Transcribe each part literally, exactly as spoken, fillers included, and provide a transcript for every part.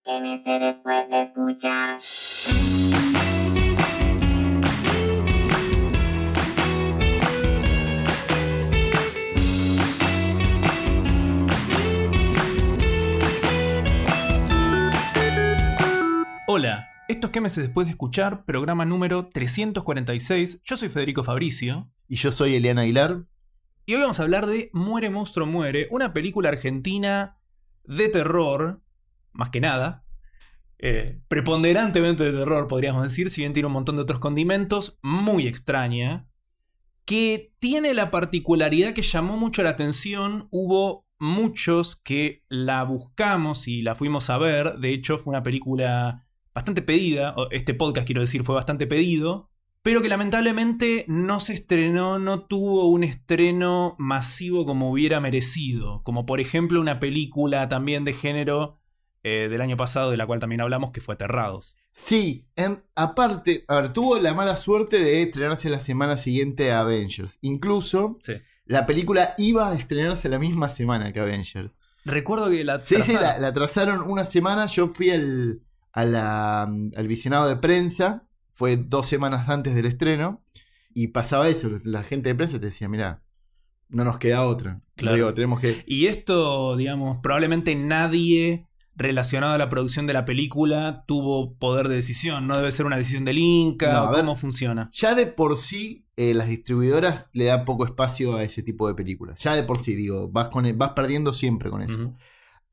Quémese después de escuchar. Hola, esto es Quémese después de escuchar, programa número trescientos cuarenta y seis. Yo soy Federico Fabricio. Y yo soy Eliana Aguilar. Y hoy vamos a hablar de Muere Monstruo Muere, una película argentina de terror, más que nada. Eh, preponderantemente de terror, podríamos decir, si bien tiene un montón de otros condimentos, muy extraña, que tiene la particularidad que llamó mucho la atención. Hubo muchos que la buscamos y la fuimos a ver. De hecho, fue una película bastante pedida, este podcast quiero decir fue bastante pedido, pero que lamentablemente no se estrenó, no tuvo un estreno masivo como hubiera merecido, como por ejemplo una película también de género eh, del año pasado, de la cual también hablamos, que fue Aterrados. Sí, en, aparte, a ver, tuvo la mala suerte de estrenarse la semana siguiente a Avengers. Incluso, sí, la película iba a estrenarse la misma semana que Avengers. Recuerdo que la trazaron. Sí, sí, la, la trazaron una semana. Yo fui al, a la, al visionado de prensa, fue dos semanas antes del estreno, y pasaba eso. La gente de prensa te decía, mirá, no nos queda otra. Claro. Digo, tenemos que... Y esto, digamos, probablemente nadie relacionado a la producción de la película tuvo poder de decisión. No debe ser una decisión del Inca. No, ¿cómo ver, funciona? Ya de por sí, eh, las distribuidoras le dan poco espacio a ese tipo de películas. Ya de por sí, digo, vas, con el, vas perdiendo siempre con eso. Uh-huh.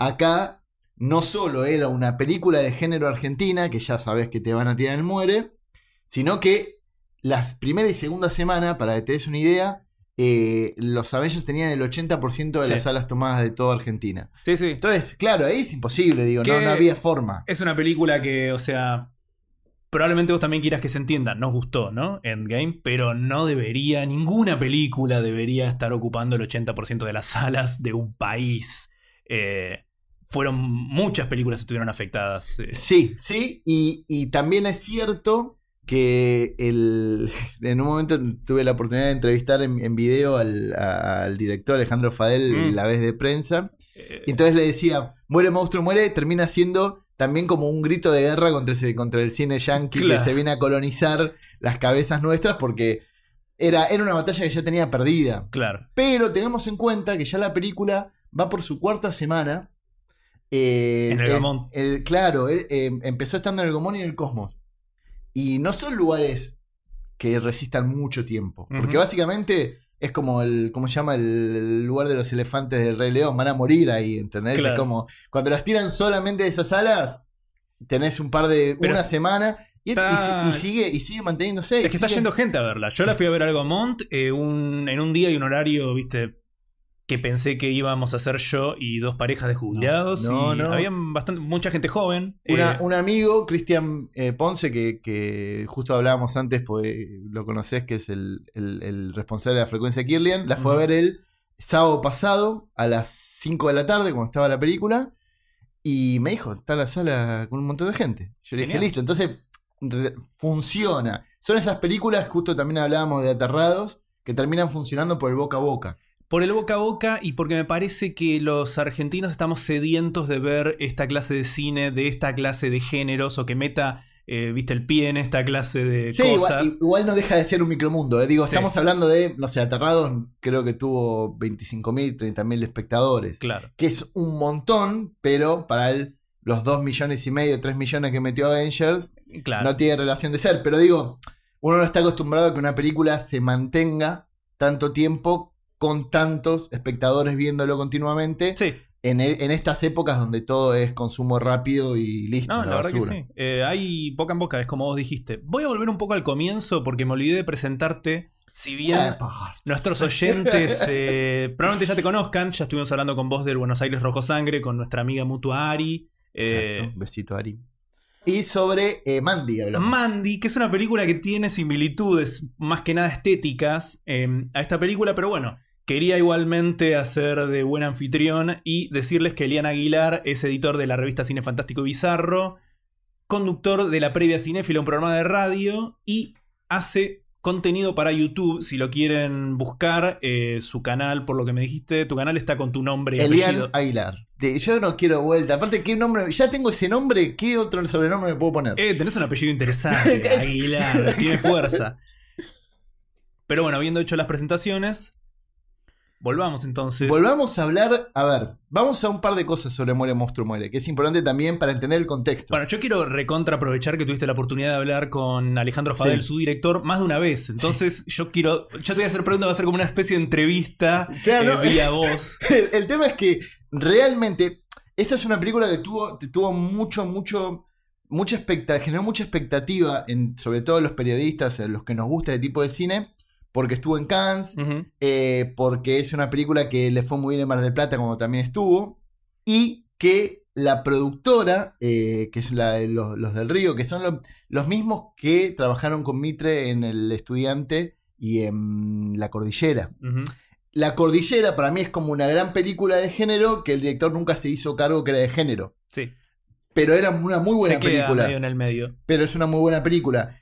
Acá no solo era una película de género argentina, que ya sabes que te van a tirar el muere, sino que las primera y segunda semana, para que te des una idea, eh, los Avengers tenían el ochenta por ciento de sí. las salas tomadas de toda Argentina. Sí, sí. Entonces, claro, ahí es imposible, digo, no, no había forma. Es una película que, o sea, probablemente vos también quieras que se entienda, nos gustó, ¿no? Endgame, pero no debería, ninguna película debería estar ocupando el ochenta por ciento de las salas de un país. Eh... Fueron muchas películas que estuvieron afectadas. Eh. Sí, sí, y, y también es cierto que el, en un momento tuve la oportunidad de entrevistar en, en video al, a, al director Alejandro Fadel, mm. la vez de prensa, eh. y entonces le decía, Muere Monstruo Muere, termina siendo también como un grito de guerra contra, ese, contra el cine yankee, claro, que se viene a colonizar las cabezas nuestras, porque era, era una batalla que ya tenía perdida. Claro. Pero tengamos en cuenta que ya la película va por su cuarta semana. Eh, en el Gamón. El, el, claro, el, eh, empezó estando en el Gamón y en el Cosmos. Y no son lugares que resistan mucho tiempo. Uh-huh. Porque básicamente es como el, ¿cómo se llama? El lugar de los elefantes del Rey León. Van a morir ahí, ¿entendés? Claro. Es como, cuando las tiran solamente de esas alas, tenés un par de, Pero una semana. Y, está... y, y, sigue, y sigue manteniéndose. Es que sigue... está yendo gente a verla. Yo la fui a ver al Gamón eh, un, en un día y un horario, viste, que pensé que íbamos a hacer yo y dos parejas de jubilados. No, no, y no. Había bastante, mucha gente joven. Una, eh, un amigo, Cristian eh, Ponce, que, que justo hablábamos antes, pues lo conocés, que es el, el, el responsable de la frecuencia Kirlian. La fue uh-huh. a ver el sábado pasado a las cinco de la tarde, cuando estaba la película. Y me dijo, está la sala con un montón de gente. Yo le dije, Genial. listo. Entonces, re- funciona. Son esas películas, justo también hablábamos de Aterrados, que terminan funcionando por el boca a boca. Por el boca a boca y porque me parece que los argentinos estamos sedientos de ver esta clase de cine, de esta clase de géneros, o que meta, eh, viste, el pie en esta clase de sí, cosas. Igual, igual no deja de ser un micromundo. Eh. Digo, sí. Estamos hablando de, no sé, Aterrados creo que tuvo veinticinco mil, treinta mil espectadores. Claro. Que es un montón, pero para el, los dos millones y medio, tres millones que metió Avengers, claro, no tiene relación de ser. Pero digo, uno no está acostumbrado a que una película se mantenga tanto tiempo con tantos espectadores viéndolo continuamente. Sí. En, en estas épocas donde todo es consumo rápido y listo. No, la, la verdad que sí. Eh, hay boca en boca, es como vos dijiste. Voy a volver un poco al comienzo porque me olvidé de presentarte. Si bien eh, nuestros oyentes eh, probablemente ya te conozcan, ya estuvimos hablando con vos del Buenos Aires Rojo Sangre, con nuestra amiga mutua Ari. Eh, Exacto, besito Ari. Y sobre eh, Mandy hablamos. Mandy, que es una película que tiene similitudes más que nada estéticas eh, a esta película, pero bueno, quería igualmente hacer de buen anfitrión y decirles que Eliana Aguilar es editor de la revista Cine Fantástico y Bizarro, conductor de La Previa Cinéfila, un programa de radio, y hace contenido para YouTube. Si lo quieren buscar, eh, su canal, por lo que me dijiste, tu canal está con tu nombre y Elian apellido. Aguilar. De- Yo no quiero vuelta. Aparte, ¿qué nombre? Ya tengo ese nombre. ¿Qué otro sobrenombre me puedo poner? Eh, tenés un apellido interesante, Aguilar, tiene fuerza. Pero bueno, habiendo hecho las presentaciones, volvamos entonces. Volvamos a hablar. A ver, vamos a un par de cosas sobre Muere Monstruo Muere, que es importante también para entender el contexto. Bueno, yo quiero recontra aprovechar que tuviste la oportunidad de hablar con Alejandro Fadel, Sí. su director, más de una vez. Entonces, sí. yo quiero. Yo te voy a hacer preguntas, va a ser como una especie de entrevista Claro, eh, vía voz. El, el tema es que realmente esta es una película que tuvo, tuvo mucho, mucho, mucha expectativa, generó mucha expectativa en, sobre todo en los periodistas, en los que nos gusta este tipo de cine, porque estuvo en Cannes, Uh-huh. eh, porque es una película que le fue muy bien en Mar del Plata, como también estuvo, y que la productora, eh, que es la de los, los del Río, que son lo, los mismos que trabajaron con Mitre en El Estudiante y en La Cordillera. Uh-huh. La Cordillera para mí es como una gran película de género que el director nunca se hizo cargo que era de género. Sí. Pero era una muy buena Se queda película. medio en el medio. Pero es una muy buena película.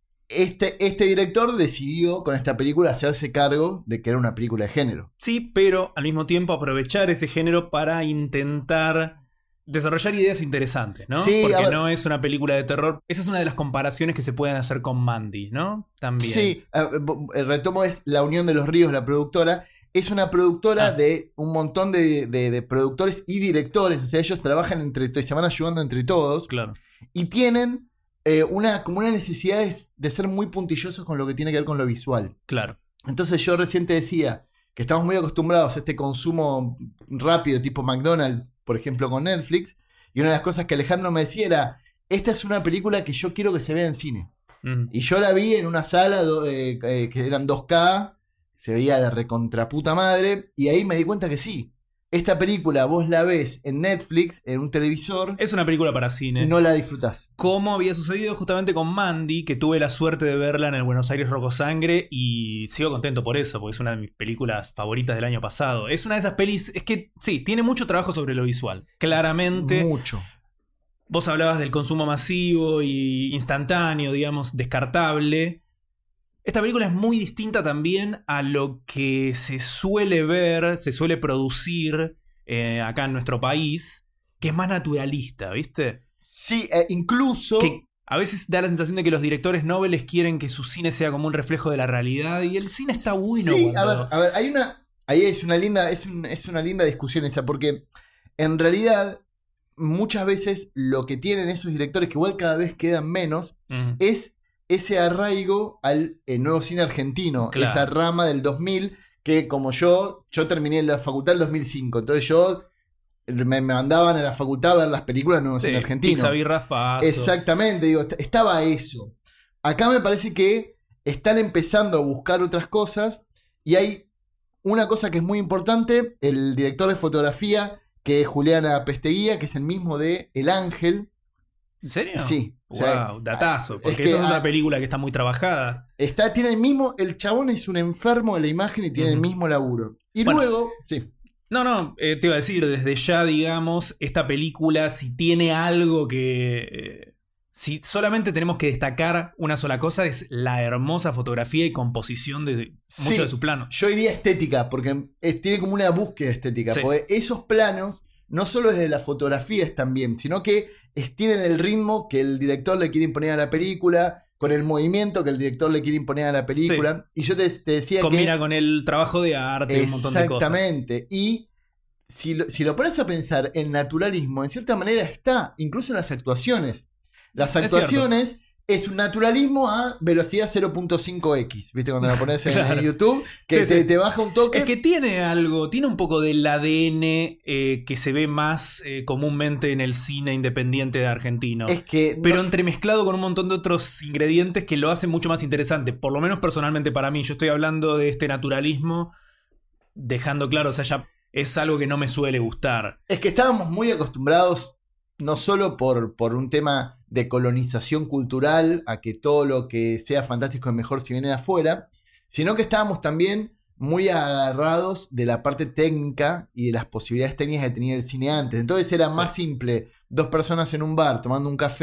Este, este director decidió con esta película hacerse cargo de que era una película de género. Sí, pero al mismo tiempo aprovechar ese género para intentar desarrollar ideas interesantes, ¿no? Sí, a Porque ver. no es una película de terror. Esa es una de las comparaciones que se pueden hacer con Mandy, ¿no? También. Sí, eh, el retomo es La Unión de los Ríos, la productora. Es una productora Ah. de un montón de, de- de productores y directores. O sea, ellos trabajan entre todos, se van ayudando entre todos. Claro. Y tienen eh, una, como una necesidad de, de ser muy puntillosos con lo que tiene que ver con lo visual. Claro. Entonces yo recién te decía que estamos muy acostumbrados a este consumo rápido tipo McDonald's, por ejemplo con Netflix. Y una de las cosas que Alejandro me decía era, esta es una película que yo quiero que se vea en cine. Mm. Y yo la vi en una sala do- eh, eh, que eran dos K, se veía de recontraputa madre, y ahí me di cuenta que sí. Esta película vos la ves en Netflix, en un televisor, Es una película para cine. no la disfrutás. Como había sucedido justamente con Mandy, que tuve la suerte de verla en el Buenos Aires Rojo Sangre y sigo contento por eso, porque es una de mis películas favoritas del año pasado. Es una de esas pelis, es que sí, tiene mucho trabajo sobre lo visual. Claramente, Mucho. vos hablabas del consumo masivo y instantáneo, digamos, descartable. Esta película es muy distinta también a lo que se suele ver, se suele producir eh, acá en nuestro país, que es más naturalista, ¿viste? Sí, eh, incluso... Que a veces da la sensación de que los directores noveles quieren que su cine sea como un reflejo de la realidad y el cine está bueno. Sí, cuando- a ver, a ver, hay una... Ahí es una linda, es, un- es una linda discusión esa, porque en realidad muchas veces lo que tienen esos directores, que igual cada vez quedan menos, Ujú. es ese arraigo al eh, nuevo cine argentino, Claro. esa rama del dos mil, que como yo, yo terminé la facultad en el dos mil cinco, entonces yo me, me mandaban a la facultad a ver las películas del nuevo Sí, cine argentino. Pizza, birra, faso. Exactamente, digo, est- estaba eso. Acá me parece que están empezando a buscar otras cosas y hay una cosa que es muy importante, el director de fotografía, que es Juliana Pesteguía, que es el mismo de El Ángel. ¿En serio? Sí. o sea, Wow, datazo. Porque es que, esa es otra ah, película que está muy trabajada. Está, tiene el mismo, el chabón es un enfermo de la imagen y tiene Ujú. el mismo laburo. Y Bueno. luego, sí. No, no, eh, te iba a decir, desde ya, digamos, esta película, si tiene algo que... eh, si solamente tenemos que destacar una sola cosa, es la hermosa fotografía y composición de Sí. muchos de sus planos. Yo diría estética, porque es- tiene como una búsqueda estética. Sí. Porque esos planos, no solo desde la fotografía están bien, sino que es- tienen el ritmo que el director le quiere imponer a la película, con el movimiento que el director le quiere imponer a la película. Y yo te, te decía Combina que... con el trabajo de arte, un montón de cosas. Exactamente. Y si lo, si lo pones a pensar, el naturalismo en cierta manera está, incluso en las actuaciones. Las Es actuaciones es, un naturalismo a velocidad cero punto cinco equis. ¿Viste? Cuando la pones en, Claro. en YouTube, que Sí, te, sí. te baja un toque. Es que tiene algo, tiene un poco del A D N eh, que se ve más eh, comúnmente en el cine independiente de argentino. Es que no- Pero entremezclado con un montón de otros ingredientes que lo hacen mucho más interesante. Por lo menos personalmente para mí. Yo estoy hablando de este naturalismo, dejando claro, o sea, ya es algo que no me suele gustar. es que estábamos muy acostumbrados, no solo por, por un tema de colonización cultural, a que todo lo que sea fantástico es mejor si viene de afuera, sino que estábamos también muy agarrados de la parte técnica y de las posibilidades técnicas que tenía el cine antes. Entonces era Sí. más simple, dos personas en un bar tomando un café,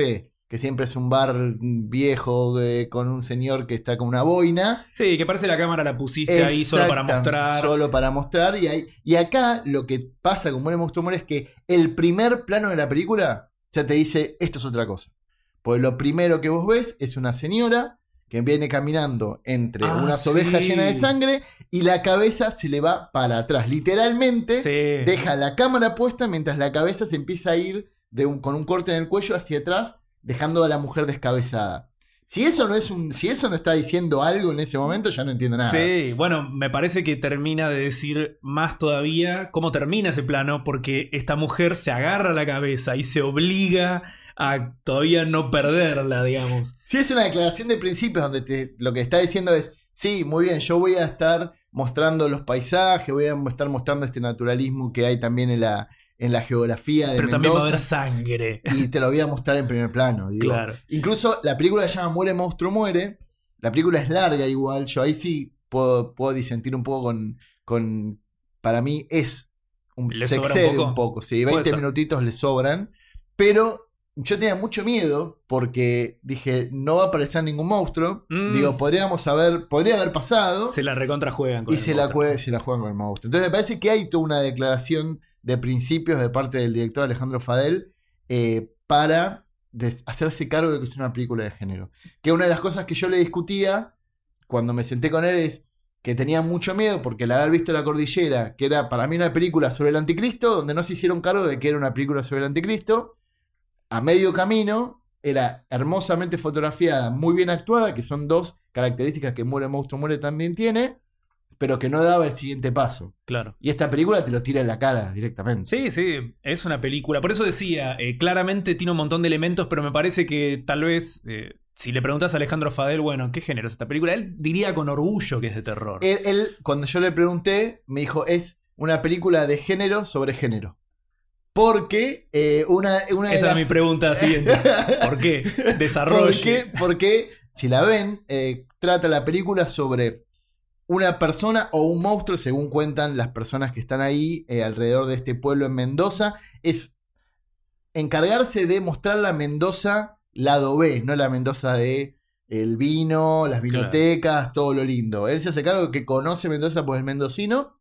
que siempre es un bar viejo eh, con un señor que está con una boina. Sí, que parece la cámara la pusiste ahí solo para mostrar. Solo para mostrar. Y, hay, y acá lo que pasa con Muere Monstruo Muere es que el primer plano de la película ya te dice, esto es otra cosa. Porque lo primero que vos ves es una señora que viene caminando entre ah, unas sí. ovejas llenas de sangre y la cabeza se le va para atrás. Literalmente sí. deja la cámara puesta mientras la cabeza se empieza a ir de un, con un corte en el cuello hacia atrás, dejando a la mujer descabezada. Si eso no es un, si eso no está diciendo algo en ese momento, ya no entiendo nada. Sí, bueno, me parece que termina de decir más todavía cómo termina ese plano, porque esta mujer se agarra la cabeza y se obliga a todavía no perderla, digamos. Si es una declaración de principios donde te, lo que está diciendo es, sí, muy bien, yo voy a estar mostrando los paisajes, voy a estar mostrando este naturalismo que hay también en la en la geografía de Pero Mendoza. también va a haber sangre. Y te lo voy a mostrar en primer plano. Digo. Claro. Incluso la película se llama Muere Monstruo Muere. La película es larga igual. Yo ahí sí puedo, puedo disentir un poco con... con para mí es... Un, ¿Le se sobra excede un poco? un poco. Sí, veinte minutitos le sobran. Pero yo tenía mucho miedo porque dije, no va a aparecer ningún monstruo. Mm. Digo, podríamos haber... Podría haber pasado. Se la recontrajuegan con y el se monstruo. la, se la juegan con el monstruo. Entonces me parece que hay toda una declaración de principios de parte del director Alejandro Fadel eh, para des- hacerse cargo de que es una película de género. Que una de las cosas que yo le discutía cuando me senté con él es que tenía mucho miedo porque al haber visto La Cordillera, que era para mí una película sobre el anticristo, donde no se hicieron cargo de que era una película sobre el anticristo, a medio camino era hermosamente fotografiada, muy bien actuada, que son dos características que Muere Monstruo Muere también tiene, pero que no daba el siguiente paso. Claro. Y esta película te lo tira en la cara directamente. Sí, sí, es una película. Por eso decía, eh, claramente tiene un montón de elementos, pero me parece que tal vez, eh, si le preguntas a Alejandro Fadel, bueno, ¿qué género es esta película? Él diría con orgullo que es de terror. Él, él, cuando yo le pregunté, me dijo, es una película de género sobre género. Porque eh, una, una de Esa las... era mi pregunta siguiente. ¿Por qué? Desarrollo. Porque, porque si la ven, eh, trata la película sobre una persona o un monstruo, según cuentan las personas que están ahí eh, alrededor de este pueblo en Mendoza, es encargarse de mostrar la Mendoza lado B, no la Mendoza de el vino, las vinotecas, claro. Todo lo lindo. Él se hace cargo de que conoce Mendoza por el mendocino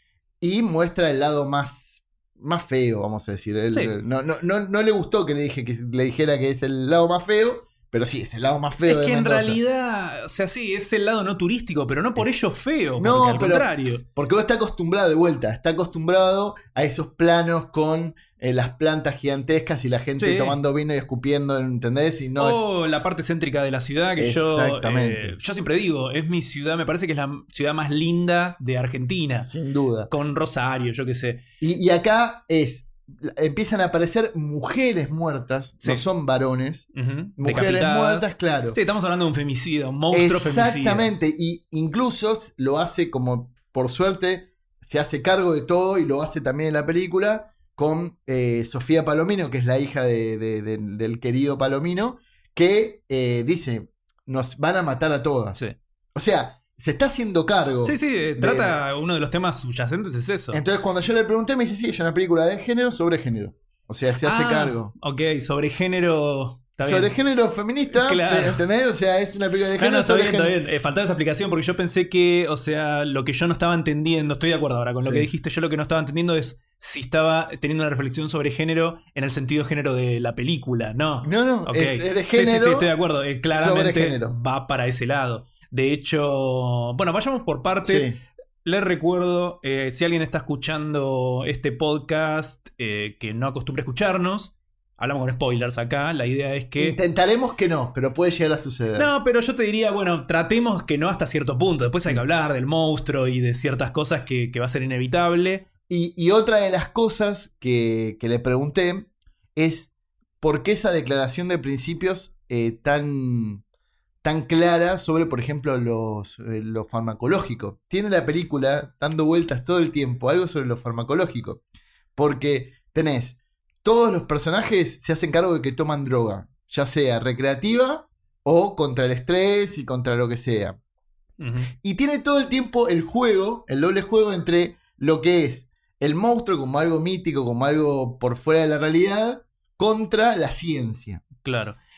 y muestra el lado más, más feo, vamos a decir. Él, sí. no, no, no, no le gustó que le, dije, que le dijera que es el lado más feo. Pero sí, es el lado más feo es de que Mendoza. En realidad, o sea, sí, es el lado no turístico, pero no por es... ello feo, no, porque al pero, contrario. Porque uno está acostumbrado de vuelta, está acostumbrado a esos planos con eh, las plantas gigantescas y la gente sí. tomando vino y escupiendo, ¿entendés? Y no o es... la parte céntrica de la ciudad, que Exactamente. yo, eh, yo siempre digo, es mi ciudad, me parece que es la ciudad más linda de Argentina. Sin duda. Con Rosario, yo qué sé. Y, y acá es... Empiezan a aparecer mujeres muertas, sí. no son varones, uh-huh. mujeres muertas, claro. Sí, estamos hablando de un femicida, un monstruo femicida. Exactamente, y incluso lo hace como, por suerte, se hace cargo de todo y lo hace también en la película con eh, Sofía Palomino, que es la hija de, de, de, del querido Palomino, que eh, dice, nos van a matar a todas. Sí. O sea... Se está haciendo cargo. Sí, sí, de... trata uno de los temas subyacentes es eso. Entonces cuando yo le pregunté me dice, sí, es una película de género sobre género. O sea, se hace ah, cargo. Ok, sobre género... Está sobre bien. género feminista, claro. ¿entendés? O sea, es una película de género no, no, está sobre bien, género. Está bien. Eh, faltaba esa explicación porque yo pensé que, o sea, lo que yo no estaba entendiendo, estoy de acuerdo ahora con lo sí. que dijiste, yo lo que no estaba entendiendo es si estaba teniendo una reflexión sobre género en el sentido género de la película. No, no, no okay. es, es de género. Sí, sí, sí, estoy de acuerdo. Eh, claramente género. Va para ese lado. De hecho, bueno, vayamos por partes. Sí. Les recuerdo, eh, si alguien está escuchando este podcast eh, que no acostumbra a escucharnos, hablamos con spoilers acá, la idea es que... Intentaremos que no, pero puede llegar a suceder. No, pero yo te diría, bueno, tratemos que no hasta cierto punto. Después hay que hablar del monstruo y de ciertas cosas que, que va a ser inevitable. Y, y otra de las cosas que, que le pregunté es por qué esa declaración de principios eh, tan... tan clara sobre, por ejemplo, los, eh, lo farmacológico. Tiene la película dando vueltas todo el tiempo, algo sobre lo farmacológico. Porque tenés, todos los personajes se hacen cargo de que toman droga, ya sea recreativa o contra el estrés y contra lo que sea. Uh-huh. Y tiene todo el tiempo el juego, el doble juego entre lo que es el monstruo como algo mítico, como algo por fuera de la realidad, contra la ciencia. Claro.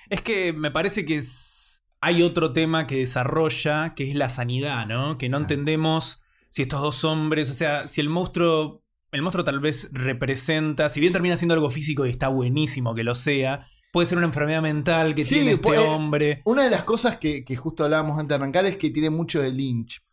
Es que me parece que es... hay otro tema que desarrolla, que es la sanidad, ¿no? Que no Ah. entendemos si estos dos hombres, o sea, si el monstruo, el monstruo tal vez representa, si bien termina siendo algo físico y está buenísimo que lo sea, puede ser una enfermedad mental que Sí, tiene este pues, hombre. Una de las cosas que, que justo hablábamos antes de arrancar es que tiene mucho de Lynch.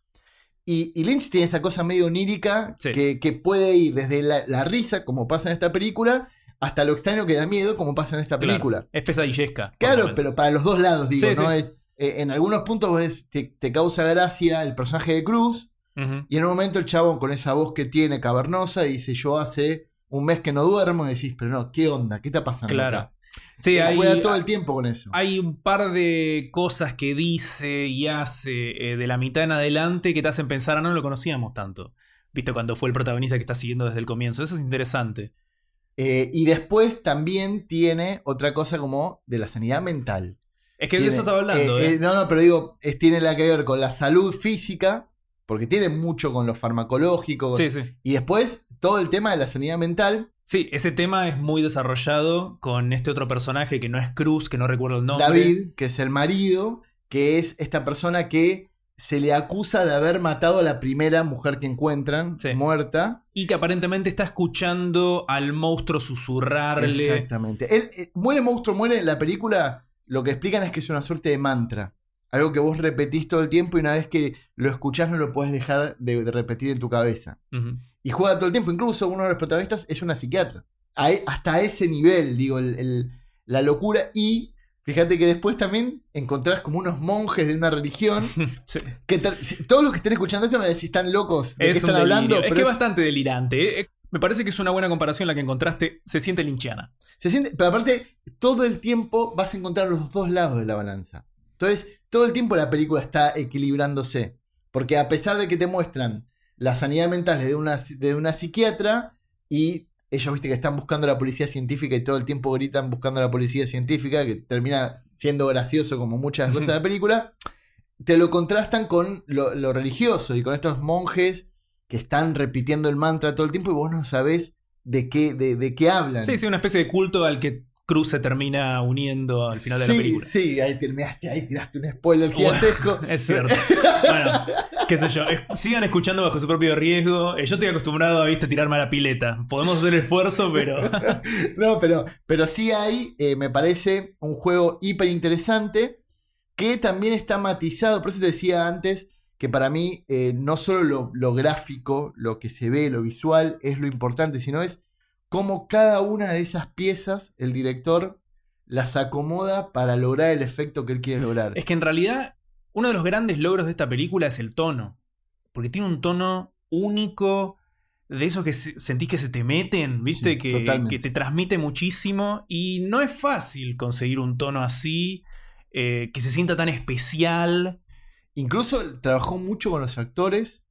Y, y Lynch tiene esa cosa medio onírica Sí. que, que puede ir desde la, la risa, como pasa en esta película, hasta lo extraño que da miedo, como pasa en esta Claro, película. es pesadillesca. por Claro, momentos. pero para los dos lados, digo, Sí, ¿no? sí. Es, eh, en algunos puntos ves, te, te causa gracia el personaje de Cruz, Ujú. y en un momento el chabón con esa voz que tiene cavernosa dice, yo hace un mes que no duermo, y decís, pero no, ¿qué onda? ¿Qué está pasando Claro. acá? Sí, Él hay, juega todo el tiempo con eso. hay un par de cosas que dice y hace eh, de la mitad en adelante que te hacen pensar, ah, no lo conocíamos tanto. Viste, cuando fue el protagonista que está siguiendo desde el comienzo. Eso es interesante. Eh, y después también tiene otra cosa como de la sanidad mental. Es que de Tiene- eso estaba hablando, eh, ¿eh? eh, no, no, pero digo, es, tiene la que ver con la salud física, porque tiene mucho con lo farmacológico. Sí, sí. Y después todo el tema de la sanidad mental. Sí, ese tema es muy desarrollado con este otro personaje que no es Cruz, que no recuerdo el nombre. David, que es el marido, que es esta persona que se le acusa de haber matado a la primera mujer que encuentran, Sí. muerta. Y que aparentemente está escuchando al monstruo susurrarle. Exactamente. Él, eh, muere monstruo, muere en la película. Lo que explican es que es una suerte de mantra. Algo que vos repetís todo el tiempo y una vez que lo escuchás no lo podés dejar de, de repetir en tu cabeza. Ujú. Y juega todo el tiempo. Incluso uno de los protagonistas es una psiquiatra. A e- hasta ese nivel, digo, el- el- la locura. Y fíjate que después también encontrás como unos monjes de una religión. Sí. Que ter- si- todos los que estén escuchando esto me decís, están locos. ¿De qué Es un están hablando? delirio. Es Pero que es es- bastante delirante. ¿eh? Me parece que es una buena comparación la que encontraste. Se siente linchiana. se siente, pero aparte, todo el tiempo vas a encontrar los dos lados de la balanza. Entonces, todo el tiempo la película está equilibrándose. Porque a pesar de que te muestran la sanidad mental de una, de una psiquiatra y ellos, viste, que están buscando a la policía científica y todo el tiempo gritan buscando a la policía científica, que termina siendo gracioso como muchas cosas de la película, te lo contrastan con lo, lo religioso y con estos monjes que están repitiendo el mantra todo el tiempo y vos no sabés de qué, de, de qué hablan. Sí, sí, una especie de culto al que Cruz se termina uniendo al final de la Sí, película. sí, ahí terminaste, ahí tiraste un spoiler Bueno, gigantesco. es cierto. Bueno, qué sé yo. es- Sigan escuchando bajo su propio riesgo. Eh, Yo estoy acostumbrado a, viste, tirarme a la pileta. Podemos hacer esfuerzo, pero... No, pero, pero sí hay, eh, me parece, un juego hiper interesante que también está matizado. Por eso te decía antes que para mí eh, no solo lo, lo gráfico, lo que se ve, lo visual es lo importante, sino es cómo cada una de esas piezas el director las acomoda para lograr el efecto que él quiere lograr. Es que en realidad uno de los grandes logros de esta película es el tono. Porque tiene un tono único, de esos que se- sentís que se te meten, ¿viste? Sí, que, totalmente. que te transmite muchísimo. Y no es fácil conseguir un tono así, eh, que se sienta tan especial. Incluso trabajó mucho con los actores.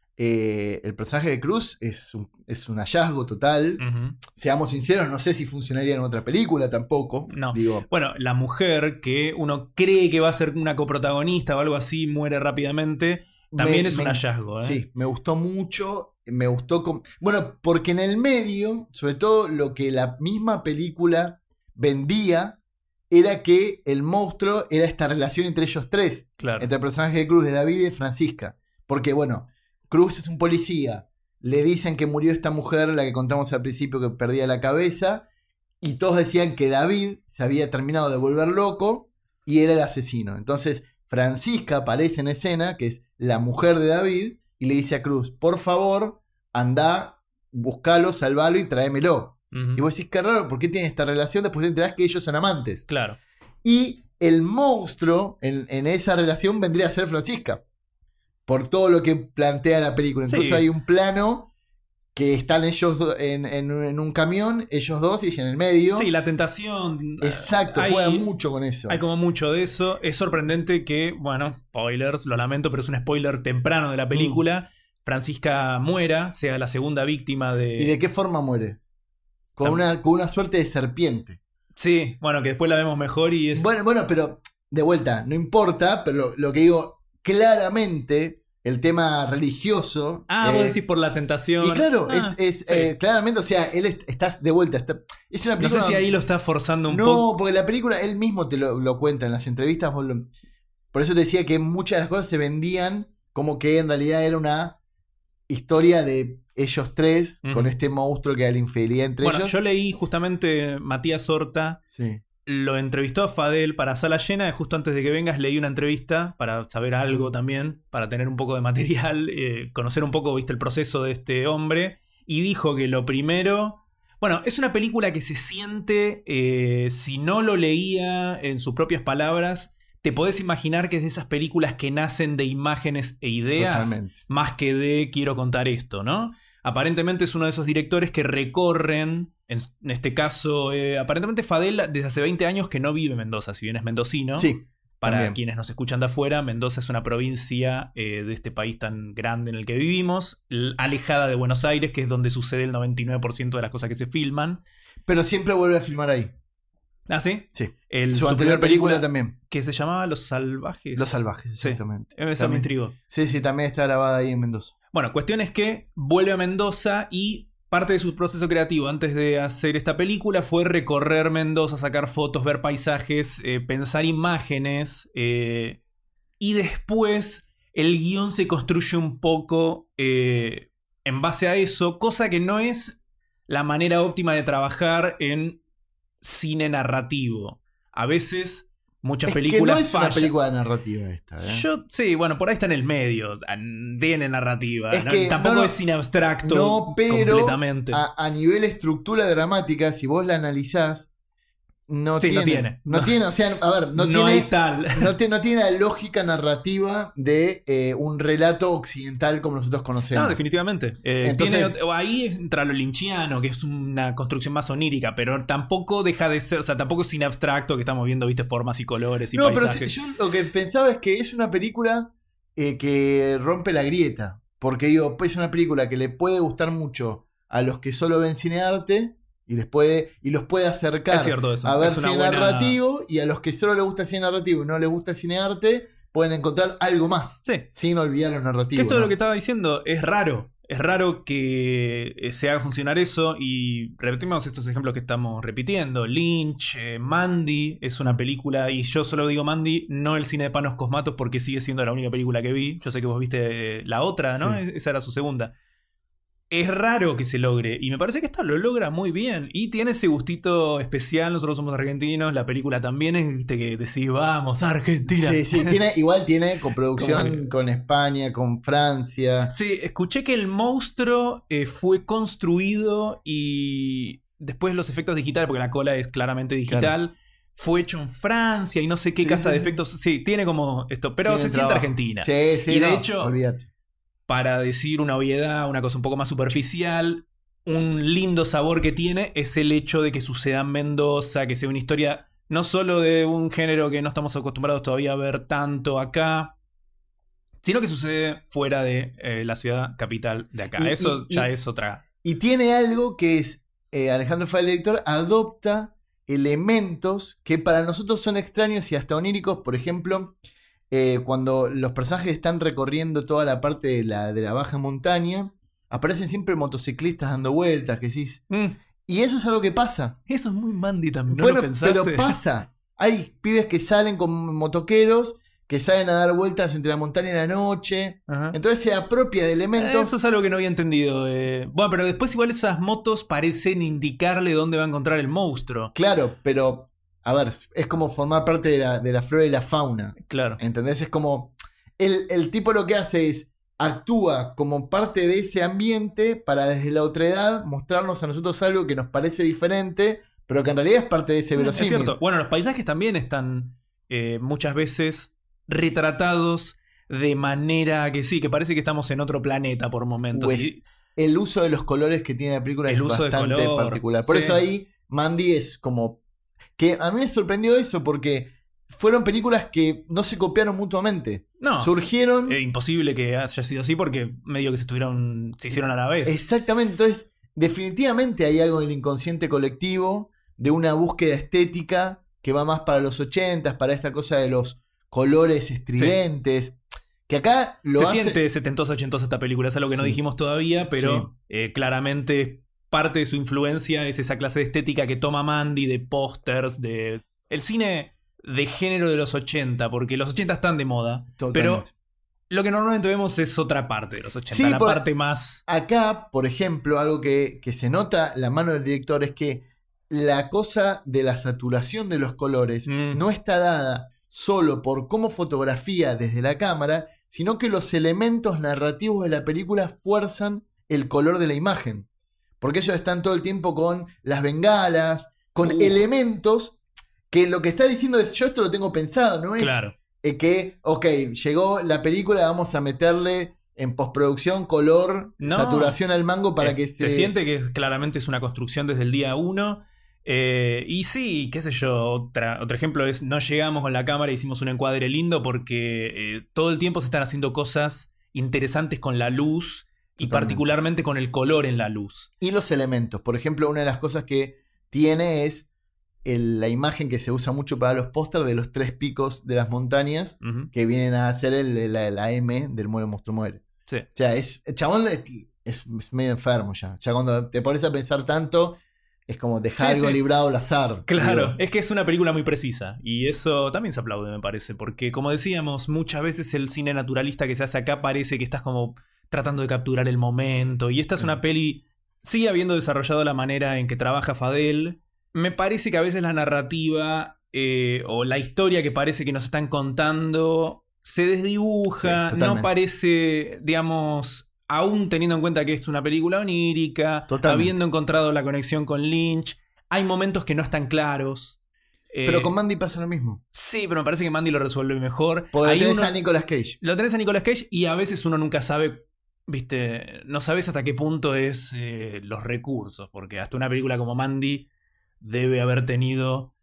Eh, el personaje de Cruz es un, es un hallazgo total. Ujú. Seamos sinceros, no sé si funcionaría en otra película tampoco. No. Digo, Bueno, la mujer que uno cree que va a ser una coprotagonista o algo así, muere rápidamente. También me- es un me- hallazgo, ¿eh? Sí, me gustó mucho. Me gustó. com- Bueno, porque en el medio, sobre todo lo que la misma película vendía, era que el monstruo era esta relación entre ellos tres. Claro. Entre el personaje de Cruz, de David y de Francisca. Porque, bueno, Cruz es un policía. Le dicen que murió esta mujer, la que contamos al principio, que perdía la cabeza. Y todos decían que David se había terminado de volver loco y era el asesino. Entonces, Francisca aparece en escena, que es la mujer de David, y le dice a Cruz, por favor, anda, buscalo, salvalo y tráemelo. Ujú. Y vos decís, qué raro, ¿por qué tienen esta relación? Después te enterás que ellos son amantes. Claro. Y el monstruo en, en esa relación vendría a ser Francisca. Por todo lo que plantea la película. Incluso Sí. hay un plano que están ellos do- en, en un- en un camión, ellos dos y ella en el medio. Sí, la tentación. Exacto, hay- juega mucho con eso. Hay como mucho de eso. Es sorprendente que, bueno, spoilers, lo lamento, pero es un spoiler temprano de la película. Francisca muera, sea la segunda víctima de. ¿Y de qué forma muere? Con Tam- una, con una suerte de serpiente. Sí, bueno, que después la vemos mejor y es. Bueno, bueno, pero de vuelta, no importa, pero lo, lo que digo, claramente el tema religioso. Ah, eh, vos decís por la tentación. Y claro, Ah, es, es sí. eh, claramente, o sea, él est- estás de vuelta. Está, es una No película. sé si ahí lo está forzando un no, poco. porque la película él mismo te lo, lo cuenta en las entrevistas. vos lo- por eso te decía que muchas de las cosas se vendían como que en realidad era una historia de ellos tres Ujú. con este monstruo que era la infidelidad entre Bueno, ellos. yo leí justamente Matías Horta. Sí. Lo entrevistó a Fadel para Sala Llena. Y justo antes de que vengas leí una entrevista para saber algo también, para tener un poco de material, eh, conocer un poco, viste, el proceso de este hombre. Y dijo que lo primero... Bueno, es una película que se siente, eh, si no lo leía en sus propias palabras, te podés imaginar que es de esas películas que nacen de imágenes e ideas, Totalmente. más que de quiero contar esto, ¿no? Aparentemente es uno de esos directores que recorren, en, en este caso, eh, aparentemente Fadel desde hace veinte años que no vive en Mendoza, si bien es mendocino. Sí. Para también. quienes nos escuchan de afuera, Mendoza es una provincia eh, de este país tan grande en el que vivimos, l- alejada de Buenos Aires, que es donde sucede el noventa y nueve por ciento de las cosas que se filman. Pero siempre vuelve a filmar ahí. ¿Ah, sí? Sí. El, Su su anterior primera película, también. que se llamaba Los Salvajes. Los Salvajes, Sí. exactamente. Eso me También. intrigó. Sí, sí, también está grabada ahí en Mendoza. Bueno, cuestión es que vuelve a Mendoza y parte de su proceso creativo antes de hacer esta película fue recorrer Mendoza, sacar fotos, ver paisajes, eh, pensar imágenes eh, y después el guión se construye un poco eh, en base a eso, cosa que no es la manera óptima de trabajar en cine narrativo. A veces muchas Es películas que no es fallan. una película narrativa esta, ¿eh? Yo, sí, bueno, por ahí está en el medio. Tiene narrativa. Es ¿no? que, Tampoco no, no, es cine abstracto No, pero completamente. a, a nivel estructura dramática, si vos la analizás, no Sí, tiene. no tiene. No No. tiene, o sea, a ver, no, No, tiene. hay tal. No, te- no tiene la lógica narrativa de eh, un relato occidental como nosotros conocemos. No, definitivamente. Eh, Entonces- tiene, ahí entra lo lynchiano, que es una construcción más onírica, pero tampoco deja de ser, o sea, tampoco es cine abstracto que estamos viendo, viste, formas y colores y No, pero paisajes. si- yo lo que pensaba es que es una película eh, que rompe la grieta. Porque digo, es una película que le puede gustar mucho a los que solo ven cine arte y les puede y los puede acercar Es cierto eso, a ver es una cine buena- narrativo, y a los que solo les gusta el cine narrativo y no les gusta el cine arte pueden encontrar algo más Sí. sin olvidar los narrativos. Que esto es ¿no? lo que estaba diciendo, es raro. Es raro que eh, se haga funcionar eso y repetimos estos ejemplos que estamos repitiendo. Lynch, eh, Mandy es una película, y yo solo digo Mandy, no el cine de Panos Cosmatos porque sigue siendo la única película que vi. Yo sé que vos viste eh, la otra, ¿no? Sí. Esa era su segunda. Es raro que se logre y me parece que esta lo logra muy bien y tiene ese gustito especial. Nosotros somos argentinos, la película también es, viste, que decís, vamos, Argentina. Sí, sí, tiene, igual tiene coproducción Como que- con España, con Francia. Sí, escuché que el monstruo eh, fue construido y después los efectos digitales, porque la cola es claramente digital, Claro. fue hecho en Francia y no sé qué Sí, casa sí, de sí. efectos. Sí, tiene como esto, pero Tiene se siente trabajo. Argentina. Sí, sí, Y de no, hecho- olvídate. Para decir una obviedad, una cosa un poco más superficial, un lindo sabor que tiene es el hecho de que suceda en Mendoza, que sea una historia no solo de un género que no estamos acostumbrados todavía a ver tanto acá, sino que sucede fuera de eh, la ciudad capital de acá. Y- Eso y- ya y- es otra. Y tiene algo que es, eh, Alejandro Falla, el director, adopta elementos que para nosotros son extraños y hasta oníricos. Por ejemplo, eh, cuando los personajes están recorriendo toda la parte de la, de la baja montaña, aparecen siempre motociclistas dando vueltas, que decís... Mm, Y eso es algo que pasa. eso es muy Mandy también, ¿no bueno, lo pensaste? pero pasa. Hay pibes que salen con motoqueros, que salen a dar vueltas entre la montaña y la noche. Ajá. Entonces se apropia de elementos. Eso es algo que no había entendido. eh. Bueno, pero después igual esas motos parecen indicarle dónde va a encontrar el monstruo. Claro, pero... A ver, es como formar parte de la, de la flora y la fauna. Claro. ¿Entendés? Es como... El, el tipo lo que hace es... Actúa como parte de ese ambiente para desde la otredad mostrarnos a nosotros algo que nos parece diferente, pero que en realidad es parte de ese Mm, es verosímil. cierto. Bueno, los paisajes también están eh, muchas veces retratados de manera que sí, que parece que estamos en otro planeta por momentos. Pues, Y- el uso de los colores que tiene la película El es uso de bastante color, particular. Por sí. eso ahí Mandy es como... Que a mí me sorprendió eso porque fueron películas que no se copiaron mutuamente. no, Surgieron... es imposible que haya sido así porque medio que se estuvieron, se hicieron a la vez. Exactamente, entonces definitivamente hay algo en el inconsciente colectivo de una búsqueda estética que va más para los ochentas, para esta cosa de los colores estridentes, Que acá lo Se hace... siente setentosa, ochentosa esta película, es algo que no Sí. dijimos todavía, pero Sí. eh, claramente parte de su influencia es esa clase de estética que toma Mandy, de pósters, de... El cine de género de los ochenta, porque los ochenta están de moda, Totalmente. pero lo que normalmente vemos es otra parte de los ochenta, Sí, la por- parte más... Acá, por ejemplo, algo que, que se nota la mano del director es que la cosa de la saturación de los colores Mm. no está dada solo por cómo fotografía desde la cámara, sino que los elementos narrativos de la película fuerzan el color de la imagen. Porque ellos están todo el tiempo con las bengalas, con Uf. elementos que lo que está diciendo es, yo esto lo tengo pensado, no es Claro. eh, que, ok, llegó la película, vamos a meterle en postproducción color, No. saturación al mango para Eh, que se... se... siente que claramente es una construcción desde el día uno. Eh, y sí, qué sé yo, otra, otro ejemplo es, no llegamos con la cámara y hicimos un encuadre lindo porque eh, todo el tiempo se están haciendo cosas interesantes con la luz y Totalmente. particularmente con el color en la luz. Y los elementos. Por ejemplo, una de las cosas que tiene es el- la imagen que se usa mucho para los pósters de los tres picos de las montañas Ujú. que vienen a hacer el- la, la M del Muere Monstruo Muere. Sí. O sea, es, el chabón es, es- es medio enfermo ya. Ya cuando te pones a pensar tanto, es como dejar Sí, algo sí. librado al azar. Claro, Digo, es que es una película muy precisa y eso también se aplaude, me parece, porque como decíamos, muchas veces el cine naturalista que se hace acá parece que estás como tratando de capturar el momento y esta es una peli, sigue habiendo desarrollado la manera en que trabaja Fadel, me parece que a veces la narrativa eh, o la historia que parece que nos están contando se desdibuja, Sí, no totalmente. parece, digamos... Aún teniendo en cuenta que es una película onírica, Totalmente. habiendo encontrado la conexión con Lynch, hay momentos que no están claros. Eh, Pero con Mandy pasa lo mismo. Sí, pero me parece que Mandy lo resuelve mejor. Porque Ahí tenés uno- a Nicolas Cage. lo tenés a Nicolas Cage y a veces uno nunca sabe, viste, no sabes hasta qué punto es eh, los recursos, porque hasta una película como Mandy debe haber tenido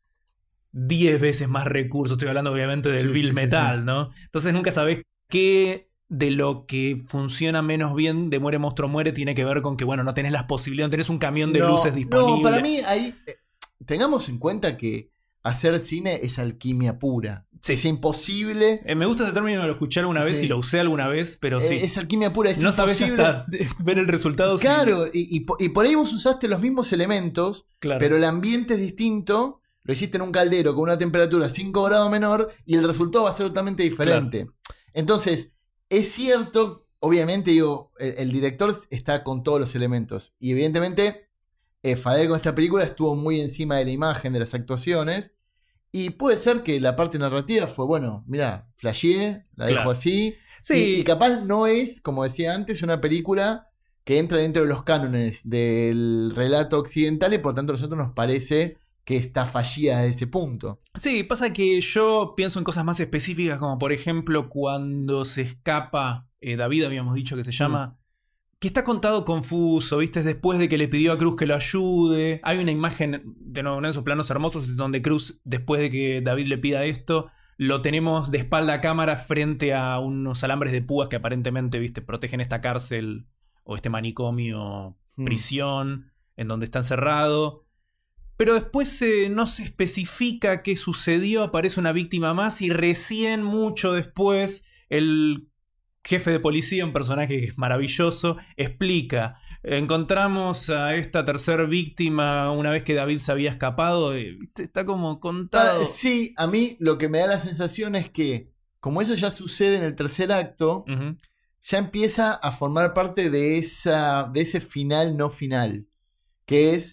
diez veces más recursos. Estoy hablando obviamente del Sí, Bill sí, sí, Metal, ¿no? Entonces nunca sabes qué de lo que funciona menos bien de Muere Monstruo Muere tiene que ver con que, bueno, no tenés las posibilidades, no tenés un camión de No, luces disponible. No, para mí ahí... eh, tengamos en cuenta que hacer cine es alquimia pura. Sí. Es imposible... Eh, me gusta ese término, lo escuché alguna vez Sí. y lo usé alguna vez, pero sí. eh, es alquimia pura, es no sabes imposible... hasta ver el resultado. si- Claro, y, y po- y por ahí vos usaste los mismos elementos, Claro. pero el ambiente es distinto. Lo hiciste en un caldero con una temperatura cinco grados menor y el resultado va a ser totalmente diferente. Entonces, es cierto, obviamente, digo, el, el director está con todos los elementos. Y evidentemente, eh, Fadel con esta película estuvo muy encima de la imagen, de las actuaciones. Y puede ser que la parte narrativa fue, bueno, mira, flasheé, la dejo Claro. así. Sí. Y, y capaz no es, como decía antes, una película que entra dentro de los cánones del relato occidental y por tanto a nosotros nos parece que está fallida desde ese punto. Sí, pasa que yo pienso en cosas más específicas, como por ejemplo cuando se escapa eh, David, habíamos dicho que se llama, que está contado confuso, ¿viste? Es después de que le pidió a Cruz que lo ayude. Hay una imagen de nuevo, uno de esos planos hermosos donde Cruz, después de que David le pida esto, lo tenemos de espalda a cámara frente a unos alambres de púas que aparentemente, ¿viste? Protegen esta cárcel o este manicomio, Hmm. prisión, en donde está encerrado. Pero después eh, no se especifica qué sucedió, aparece una víctima más y recién mucho después el jefe de policía, un personaje que es maravilloso, explica. Encontramos a esta tercer víctima una vez que David se había escapado. eh, ¿viste? Está como contado. Para- sí, a mí lo que me da la sensación es que, como eso ya sucede en el tercer acto, Ujú. ya empieza a formar parte de, esa, de ese final no final, que es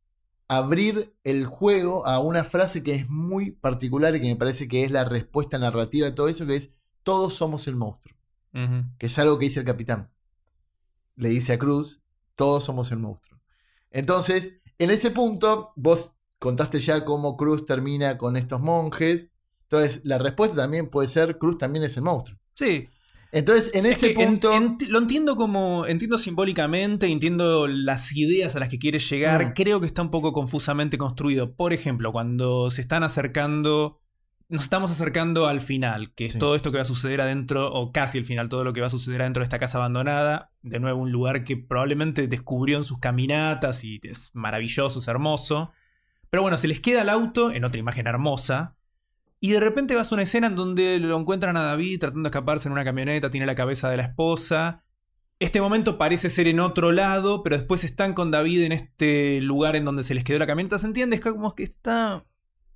abrir el juego a una frase que es muy particular y que me parece que es la respuesta narrativa de todo eso, que es todos somos el monstruo, Ujú. que es algo que dice el capitán. Le dice a Cruz, todos somos el monstruo. Entonces, en ese punto, vos contaste ya cómo Cruz termina con estos monjes. Entonces, la respuesta también puede ser, Cruz también es el monstruo. Sí. Entonces, en Es ese que en- punto... ent- lo entiendo como. Entiendo simbólicamente, entiendo las ideas a las que quiere llegar. Mm. Creo que está un poco confusamente construido. Por ejemplo, cuando se están acercando. Nos estamos acercando al final, que es Sí. todo esto que va a suceder adentro, o casi el final, todo lo que va a suceder adentro de esta casa abandonada. De nuevo, un lugar que probablemente descubrió en sus caminatas y es maravilloso, es hermoso. Pero bueno, se les queda el auto en otra imagen hermosa. Y de repente vas a una escena en donde lo encuentran a David tratando de escaparse en una camioneta, tiene la cabeza de la esposa. Este momento parece ser en otro lado, pero después están con David en este lugar en donde se les quedó la camioneta. ¿Se entiende? Es como que está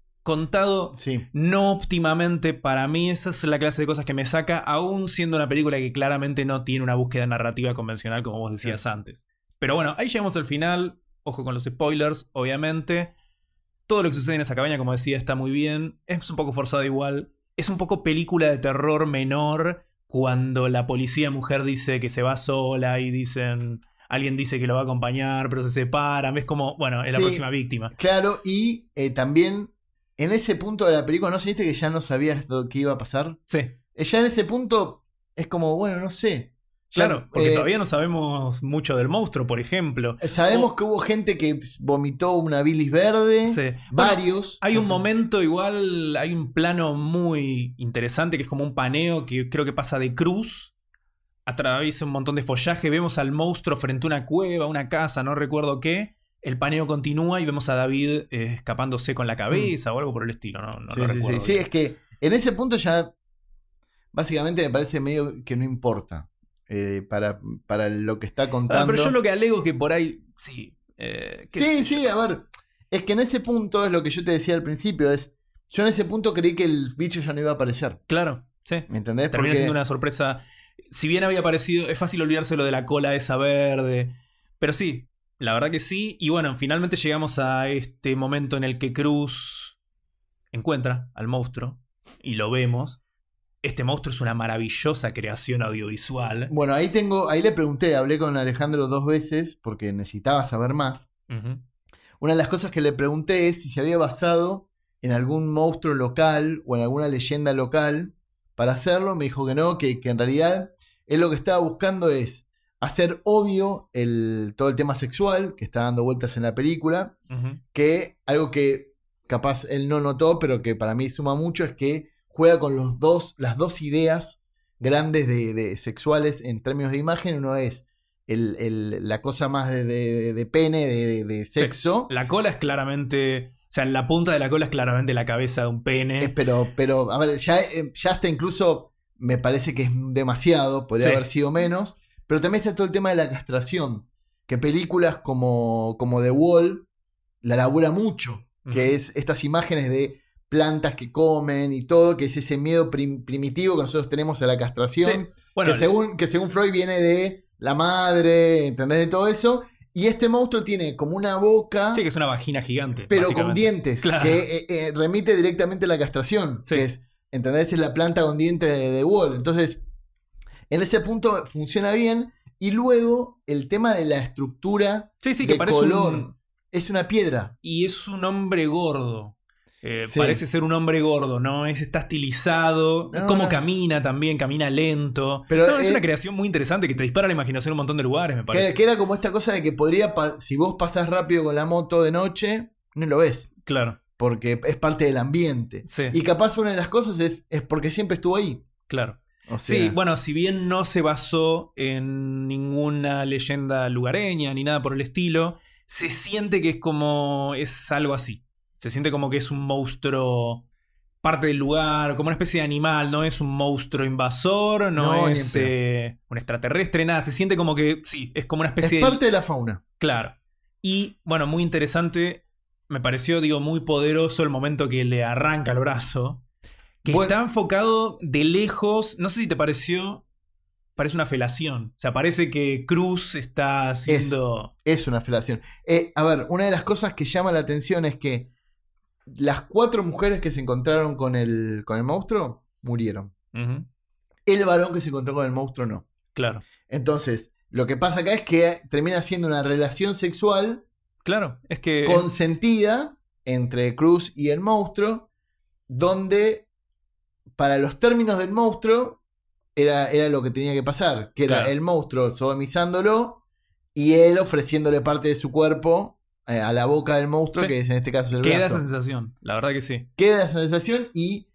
contado Sí. no óptimamente para mí. Esa es la clase de cosas que me saca, aún siendo una película que claramente no tiene una búsqueda narrativa convencional, como vos decías Sí. antes. Pero bueno, ahí llegamos al final. Ojo con los spoilers, obviamente. Todo lo que sucede en esa cabaña, como decía, está muy bien. Es un poco forzado igual. Es un poco película de terror menor cuando la policía mujer dice que se va sola y dicen... Alguien dice que lo va a acompañar, pero se separan. Es como, bueno, es la Sí. próxima víctima. Claro, y eh, también en ese punto de la película, ¿no sentiste que ya no sabías lo que iba a pasar? Sí, Eh, Ya en ese punto es como, bueno, no sé. Ya, claro. Porque eh, todavía no sabemos mucho del monstruo, por ejemplo. Sabemos O- que hubo gente que vomitó una bilis verde. Sí. Varios. Hay un momento igual, hay un plano muy interesante que es como un paneo que creo que pasa de cruz. Atraviesa un montón de follaje. Vemos al monstruo frente a una cueva, una casa, no recuerdo qué. El paneo continúa y vemos a David eh, escapándose con la cabeza o algo por el estilo. No, no Sí, lo sí, recuerdo. sí. Sí, bien. es que en ese punto ya básicamente me parece medio que no importa eh, para, para lo que está Ah, contando. pero yo lo que alego es que por ahí. Sí. eh, qué Sí, sé sí, yo. a ver. Es que en ese punto es lo que yo te decía al principio. Es yo en ese punto creí que el bicho ya no iba a aparecer. Claro, sí. ¿Me entendés? Termina Porque siendo una sorpresa. Si bien había aparecido, es fácil olvidarse lo de la cola esa verde. Pero sí, la verdad que sí. Y bueno, finalmente llegamos a este momento en el que Cruz encuentra al monstruo y lo vemos. Este monstruo es una maravillosa creación audiovisual. Bueno, ahí tengo, ahí le pregunté, hablé con Alejandro dos veces porque necesitaba saber más. Ujú. Una de las cosas que le pregunté es si se había basado en algún monstruo local o en alguna leyenda local para hacerlo. Me dijo que no, que, que en realidad él lo que estaba buscando es hacer obvio el, todo el tema sexual que está dando vueltas en la película. Ujú. Que algo que capaz él no notó, pero que para mí suma mucho, es que juega con los dos, las dos ideas grandes de, de sexuales en términos de imagen. Uno es el, el, la cosa más de, de, de pene, de, de sexo. Sí, la cola es claramente. O sea, la punta de la cola es claramente la cabeza de un pene. Es, pero, pero, a ver, ya, eh, ya hasta incluso me parece que es demasiado, podría Sí. haber sido menos. Pero también está todo el tema de la castración, que películas como, como The Wall la labura mucho, que Ujú. es estas imágenes de plantas que comen y todo, que es ese miedo prim- primitivo que nosotros tenemos a la castración, Sí. Bueno, que, según, que según Freud viene de la madre, ¿entendés? De todo eso. Y este monstruo tiene como una boca, sí, que es una vagina gigante. pero con básicamente. dientes, Claro. que eh, eh, remite directamente a la castración, Sí. que es, ¿entendés? Es la planta con dientes de, de Wall. Entonces, en ese punto funciona bien. Y luego, el tema de la estructura Sí, sí, que de parece color. un. Es una piedra. Y es un hombre gordo. Eh, Sí. Parece ser un hombre gordo, ¿no? Es, está estilizado. No, Cómo no. camina también, camina lento. Pero, no, es eh, una creación muy interesante que te dispara la imaginación en un montón de lugares, me Que, parece. que era como esta cosa de que podría, pa- si vos pasás rápido con la moto de noche, no lo ves, Claro, porque es parte del ambiente. sí, Y capaz una de las cosas es, es porque siempre estuvo ahí. claro. O sea, Sí, bueno, si bien no se basó en ninguna leyenda lugareña ni nada por el estilo, se siente que es como. Es algo así. Se siente como que es un monstruo parte del lugar, como una especie de animal, no es un monstruo invasor, no, No, ni es en pedo. eh, un extraterrestre, nada. Se siente como que, sí, es como una es especie de. parte de la fauna. Claro. Y, bueno, muy interesante. Me pareció, digo, muy poderoso el momento que le arranca el brazo. Que Bueno. está enfocado de lejos. No sé si te pareció. Parece una felación. O sea, parece que Cruz está haciendo. Es una felación. Eh, a ver, una de las cosas que llama la atención es que las cuatro mujeres que se encontraron con el, con el monstruo murieron. Ujú, El varón que se encontró con el monstruo no. claro. Entonces, lo que pasa acá es que termina siendo una relación sexual Claro. Es que. consentida entre Cruz y el monstruo, donde para los términos del monstruo era, era lo que tenía que pasar, que era Claro. el monstruo sodomizándolo y él ofreciéndole parte de su cuerpo eh, a la boca del monstruo, Sí. que es en este caso el Queda brazo. esa sensación. La verdad que sí. Queda esa sensación y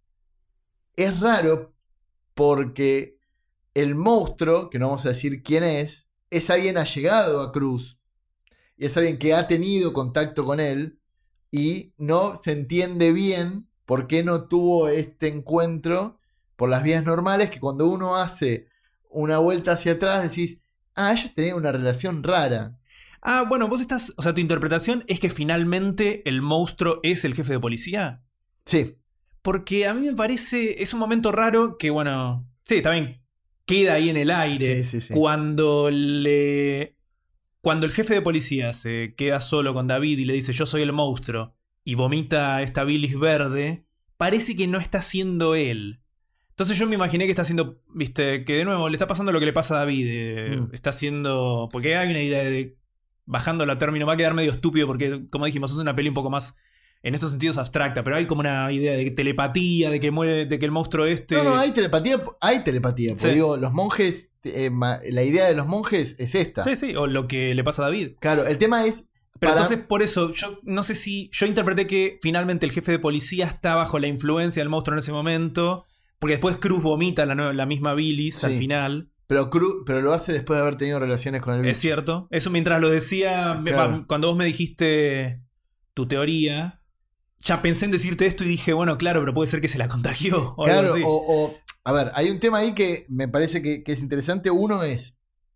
es raro porque el monstruo, que no vamos a decir quién es, es alguien allegado a Cruz. Y es alguien que ha tenido contacto con él y no se entiende bien por qué no tuvo este encuentro por las vías normales, que cuando uno hace una vuelta hacia atrás decís, ah, ellos tenían una relación rara. Ah, bueno, vos estás... O sea, tu interpretación es que finalmente el monstruo es el jefe de policía. Sí. Porque a mí me parece... Es un momento raro que, bueno... Sí, también queda ahí en el aire. Sí, sí, sí. Cuando le... Cuando el jefe de policía se queda solo con David y le dice yo soy el monstruo y vomita esta bilis verde, parece que no está siendo él. Entonces yo me imaginé que está haciendo, viste, que de nuevo le está pasando lo que le pasa a David. Eh, Mm. Está haciendo... Porque hay una idea de... Bajándolo a término, va a quedar medio estúpido porque, como dijimos, es una peli un poco más, en estos sentidos, abstracta. Pero hay como una idea de telepatía, de que muere, de que el monstruo este... No, no, hay telepatía, hay telepatía. Porque Sí. digo, los monjes, eh, ma- la idea de los monjes es esta. Sí, sí, o lo que le pasa a David. Claro, el tema es... Pero para- entonces, por eso, yo no sé si... Yo interpreté que finalmente el jefe de policía está bajo la influencia del monstruo en ese momento. Porque después Cruz vomita la, nue- la misma bilis Sí. al final. Pero, Cru- pero lo hace después de haber tenido relaciones con el bicho. Es cierto. Eso mientras lo decía... me- Claro. Cuando vos me dijiste tu teoría... Ya pensé en decirte esto y dije, bueno, claro, pero puede ser que se la contagió. O algo Claro, así. o, o- a ver, hay un tema ahí que me parece que, que es interesante. Uno es,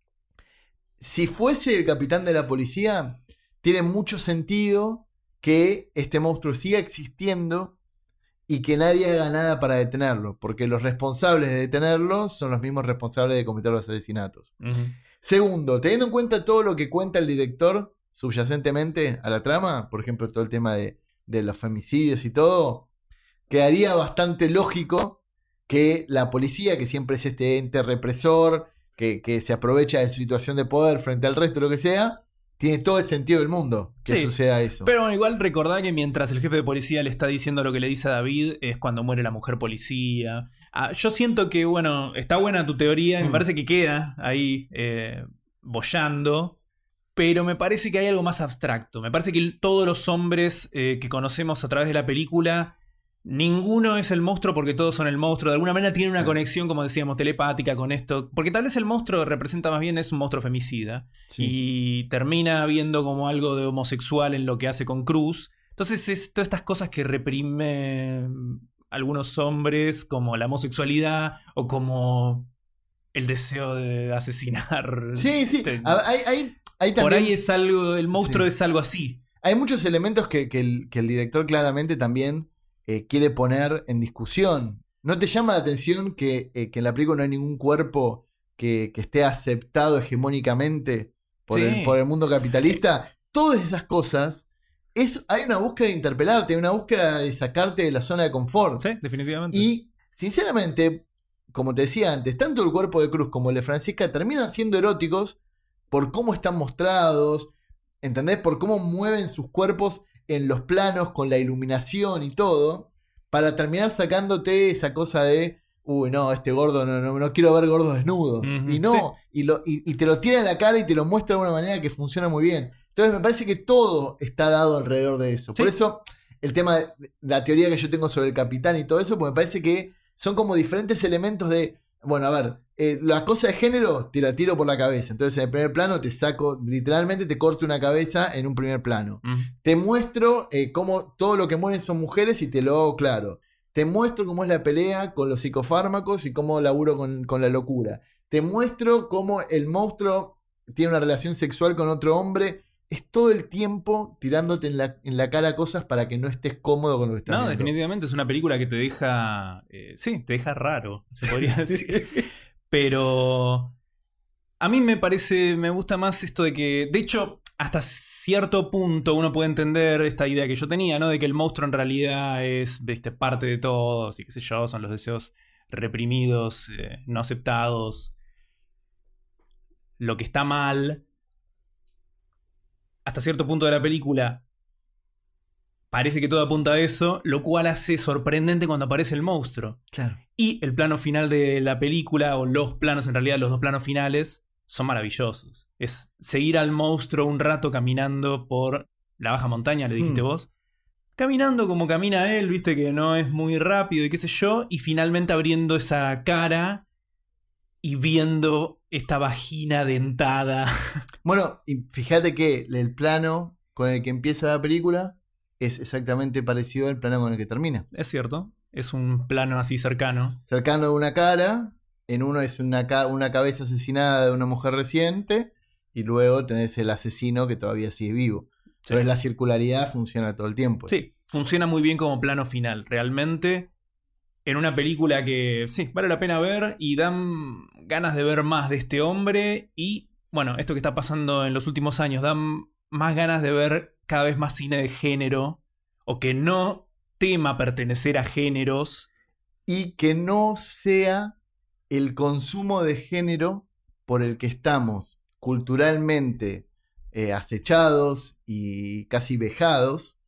si fuese el capitán de la policía, tiene mucho sentido que este monstruo siga existiendo y que nadie haga nada para detenerlo, porque los responsables de detenerlo son los mismos responsables de cometer los asesinatos. Ujú. Segundo, teniendo en cuenta todo lo que cuenta el director subyacentemente a la trama, por ejemplo, todo el tema de, de los femicidios y todo, quedaría bastante lógico que la policía, que siempre es este ente represor, que, que se aprovecha de su situación de poder frente al resto, lo que sea, tiene todo el sentido del mundo que Sí, suceda eso. Pero bueno, igual recordá que mientras el jefe de policía le está diciendo lo que le dice a David, es cuando muere la mujer policía. Ah, yo siento que, bueno, está buena tu teoría, me Mm. parece que queda ahí eh, boyando, pero me parece que hay algo más abstracto. Me parece que todos los hombres eh, que conocemos a través de la película, ninguno es el monstruo porque todos son el monstruo. De alguna manera tienen una Claro. conexión, como decíamos, telepática con esto. Porque tal vez el monstruo representa más bien, es un monstruo femicida. Sí. Y termina viendo como algo de homosexual en lo que hace con Cruz. Entonces es todas estas cosas que reprimen algunos hombres, como la homosexualidad o como el deseo de asesinar. Sí, sí. Te- A- Hay, hay, hay Por también, ahí es algo, el monstruo Sí. es algo así. hay muchos elementos que, que el, que el director claramente también eh, quiere poner en discusión. ¿No te llama la atención que, eh, que en la película no hay ningún cuerpo que, que esté aceptado hegemónicamente por, Sí. el, por el mundo capitalista? Todas esas cosas, es, hay una búsqueda de interpelarte, hay una búsqueda de sacarte de la zona de confort. Sí, definitivamente. Y, sinceramente, como te decía antes, tanto el cuerpo de Cruz como el de Francisca terminan siendo eróticos por cómo están mostrados, ¿entendés? Por cómo mueven sus cuerpos en los planos con la iluminación y todo, para terminar sacándote esa cosa de, uy, no, este gordo, no, no, no quiero ver gordos desnudos. Ujú, Y no, sí. y, lo, y, y te lo tira en la cara y te lo muestra de una manera que funciona muy bien. Entonces me parece que todo está dado alrededor de eso. Por Sí. eso el tema, de, la teoría que yo tengo sobre el capitán y todo eso, pues me parece que son como diferentes elementos de, bueno, a ver, eh, la cosa de género te la tiro por la cabeza. Entonces en el primer plano te saco, literalmente te corto una cabeza en un primer plano. Mm. Te muestro eh, cómo todo lo que mueren son mujeres y te lo hago claro. Te muestro cómo es la pelea con los psicofármacos y cómo laburo con, con la locura. Te muestro cómo el monstruo tiene una relación sexual con otro hombre. Es todo el tiempo tirándote en la, en la cara cosas para que no estés cómodo con lo que estás No, viendo. definitivamente es una película que te deja. eh, sí, te deja raro, se podría decir. Pero. A mí me parece. Me gusta más esto de que. De hecho, hasta cierto punto uno puede entender esta idea que yo tenía, ¿no? De que el monstruo en realidad es, viste, parte de todos y qué sé yo, son los deseos reprimidos, eh, no aceptados. Lo que está mal. Hasta cierto punto de la película. Parece que todo apunta a eso, lo cual hace sorprendente cuando aparece el monstruo. Claro. Y el plano final de la película, o los planos, en realidad los dos planos finales, son maravillosos. Es seguir al monstruo un rato caminando por la baja montaña, le dijiste Mm. vos. Caminando como camina él, viste que no es muy rápido y qué sé yo. Y finalmente abriendo esa cara y viendo esta vagina dentada. Bueno, y fíjate que el plano con el que empieza la película es exactamente parecido al plano con el que termina. Es cierto. Es un plano así cercano. Cercano de una cara, en uno es una, ca- una cabeza asesinada de una mujer reciente, y luego tenés el asesino que todavía sigue vivo. Entonces Sí. la circularidad funciona todo el tiempo. Sí, funciona muy bien como plano final. Realmente, en una película que sí, vale la pena ver y dan ganas de ver más de este hombre. Y, bueno, esto que está pasando en los últimos años, dan más ganas de ver cada vez más cine de género, o que no tema pertenecer a géneros. Y que no sea el consumo de género por el que estamos culturalmente eh, acechados y casi vejados,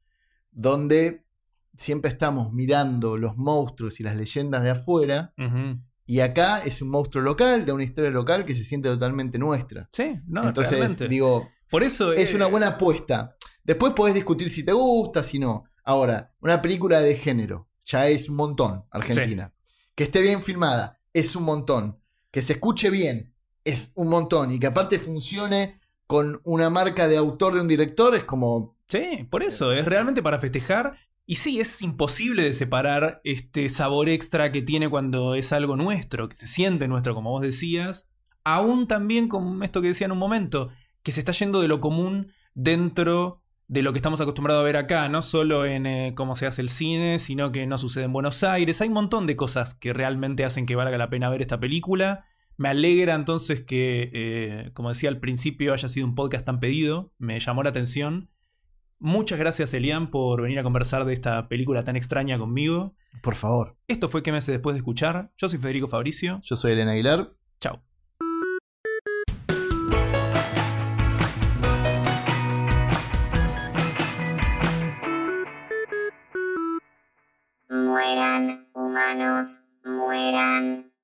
donde siempre estamos mirando los monstruos y las leyendas de afuera, Ujú. y acá es un monstruo local, de una historia local que se siente totalmente nuestra. Sí, no, Entonces, realmente. digo, Por eso es eh, una buena apuesta. Después podés discutir si te gusta, si no. Ahora, una película de género ya es un montón, Argentina. Que esté bien filmada, es un montón. Que se escuche bien, es un montón. Y que aparte funcione con una marca de autor de un director, es como... Sí, por eso, es realmente para festejar. Y sí, es imposible de separar este sabor extra que tiene cuando es algo nuestro, que se siente nuestro, como vos decías. Aún también con esto que decía en un momento, que se está yendo de lo común dentro de lo que estamos acostumbrados a ver acá, no solo en eh, cómo se hace el cine, sino que no sucede en Buenos Aires. Hay un montón de cosas que realmente hacen que valga la pena ver esta película. Me alegra entonces que, eh, como decía al principio, haya sido un podcast tan pedido. Me llamó la atención. Muchas gracias, Elian, por venir a conversar de esta película tan extraña conmigo. Por favor. Esto fue ¿Qué meses después de escuchar? Yo soy Federico Fabricio. Yo soy Elena Aguilar. Chao. Mueran, humanos, mueran.